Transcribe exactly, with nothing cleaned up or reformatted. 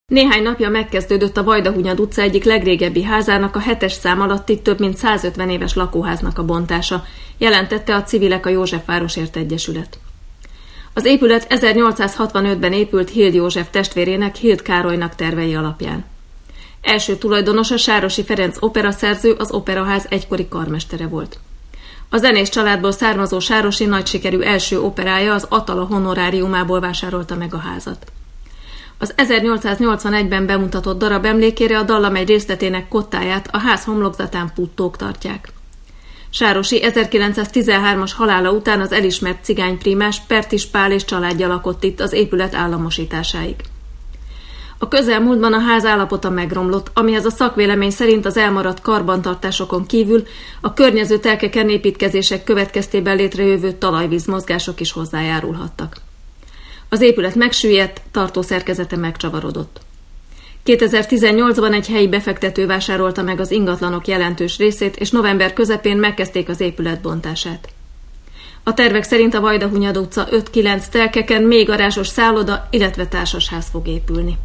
Néhány napja megkezdődött a Vajdahunyad utca egyik legrégebbi házának, a hetes szám alatti több mint százötven éves lakóháznak a bontása, jelentette a Civilek a Józsefvárosért Egyesület. Az épület ezernyolcszázhatvanötben épült Hild József testvérének, Hild Károlynak tervei alapján. Első tulajdonosa Sárosi Ferenc operaszerző, az operaház egykori karmestere volt. A zenés családból származó Sárosi nagy sikerű első operája, az Atala honoráriumából vásárolta meg a házat. Az ezernyolcszáznyolcvanegyben bemutatott darab emlékére a dallam egy részletének kottáját a ház homlokzatán puttók tartják. Sárosi ezerkilencszáztizenhármas halála után az elismert cigányprímás Pertis Pál és családja lakott itt az épület államosításáig. A közelmúltban a ház állapota megromlott, amihez a szakvélemény szerint az elmaradt karbantartásokon kívül a környező telkeken építkezések következtében létrejövő talajvízmozgások is hozzájárulhattak. Az épület megsüllyedt, tartószerkezete megcsavarodott. kétezer-tizennyolcban egy helyi befektető vásárolta meg az ingatlanok jelentős részét, és november közepén megkezdték az épület bontását. A tervek szerint a Vajdahunyad utca öt-kilenc telkeken még garázsos szálloda, illetve társasház fog épülni.